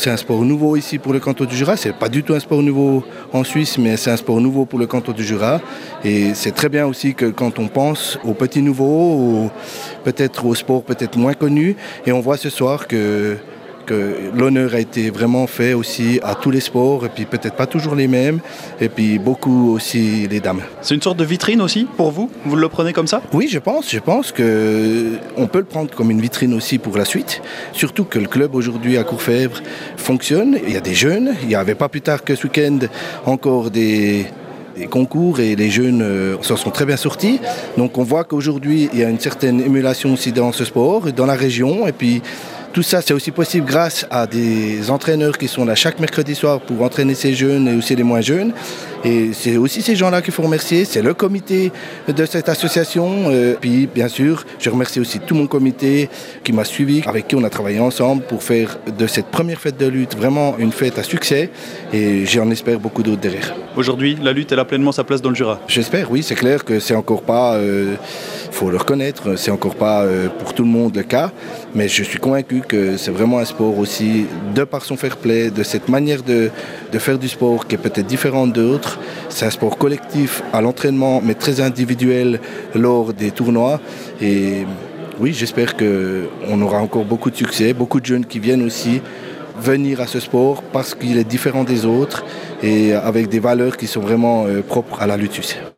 c'est un sport nouveau ici pour le canton du Jura. C'est pas du tout un sport nouveau en Suisse, mais c'est un sport nouveau pour le canton du Jura. Et c'est très bien aussi que quand on pense aux petits nouveaux, peut-être aux sports peut-être moins connus, et on voit ce soir que l'honneur a été vraiment fait aussi à tous les sports, et puis peut-être pas toujours les mêmes, et puis beaucoup aussi les dames. C'est une sorte de vitrine aussi pour vous ? Vous le prenez comme ça ? Oui, je pense qu'on peut le prendre comme une vitrine aussi pour la suite, surtout que le club aujourd'hui à Courfeyvre fonctionne, il y a des jeunes, il n'y avait pas plus tard que ce week-end encore des concours et les jeunes s'en sont très bien sortis. Donc on voit qu'aujourd'hui il y a une certaine émulation aussi dans ce sport, dans la région, et puis tout ça, c'est aussi possible grâce à des entraîneurs qui sont là chaque mercredi soir pour entraîner ces jeunes et aussi les moins jeunes. Et c'est aussi ces gens-là qu'il faut remercier. C'est le comité de cette association. Puis, bien sûr, je remercie aussi tout mon comité qui m'a suivi, avec qui on a travaillé ensemble pour faire de cette première fête de lutte vraiment une fête à succès. Et j'en espère beaucoup d'autres derrière. Aujourd'hui, la lutte, elle a pleinement sa place dans le Jura. J'espère, oui. C'est clair que c'est encore pas, faut le reconnaître, c'est encore pas pour tout le monde le cas. Mais je suis convaincu que c'est vraiment un sport aussi, de par son fair play, de cette manière de faire du sport qui est peut-être différente d'autres. C'est un sport collectif à l'entraînement, mais très individuel lors des tournois. Et oui, j'espère qu'on aura encore beaucoup de succès, beaucoup de jeunes qui viennent aussi venir à ce sport parce qu'il est différent des autres et avec des valeurs qui sont vraiment propres à la lutte suisse.